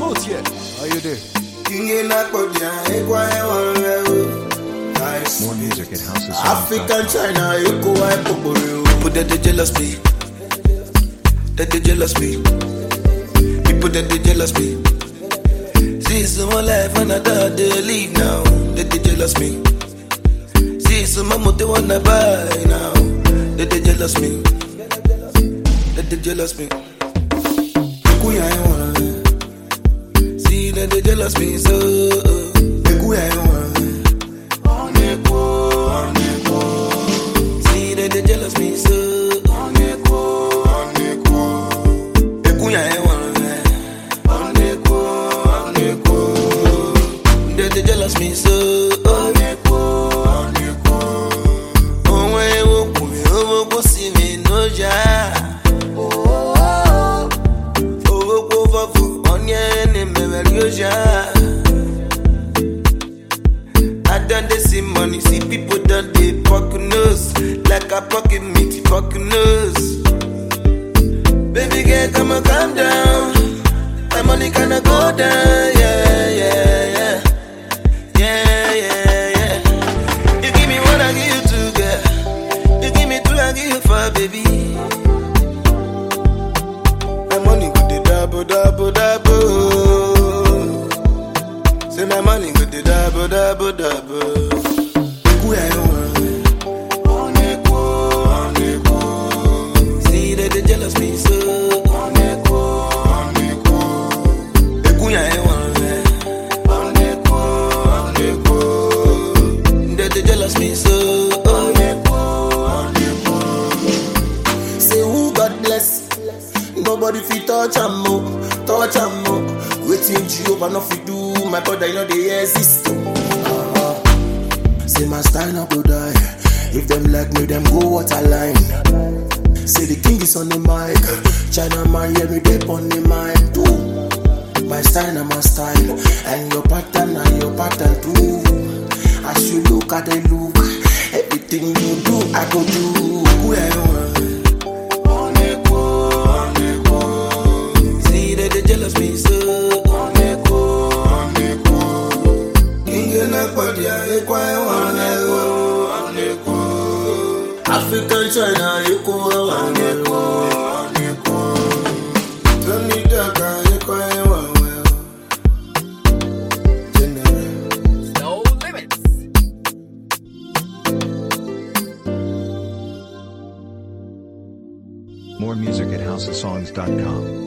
smooth, yeah. How you doing? More music at HouseOfSongs.com. African China, you go and people that they jealous me. That they jealous me. People that they jealous me. See some more life and I thought they leave now. That they jealous me. See some more they wanna buy now. That they jealous me. That they jealous me. See that they jealous me so. See that they jealous me so. They jealous me so. Oh, when you go see me no ja. Oh, on your enemy, I done the same money, see people done the pocket nose. Like a pocket meat, pocket nose. Baby girl, come on, calm down. My money gonna go down, yeah, yeah, yeah. Yeah, yeah, yeah. You give me one, I give you two, girl. You give me two, I give you four, baby. My money go the double, double, double. Say my money go the double, double, double. See that they jealous me so. They jealous me so. Say who God bless. Nobody fit touch am mo, touch am mo. Waiting Jehovah no fit do. My brother, you know they exist. Say my style no go die. If them like me, them go waterline. Say the king is on the mic. China man, yeah, me dip on the mic too. My style and my style, and your pattern and your pattern too. As you look at the look, everything you do, I go do. See that they jealous me so. African China, you go. More music at HouseOfSongs.com.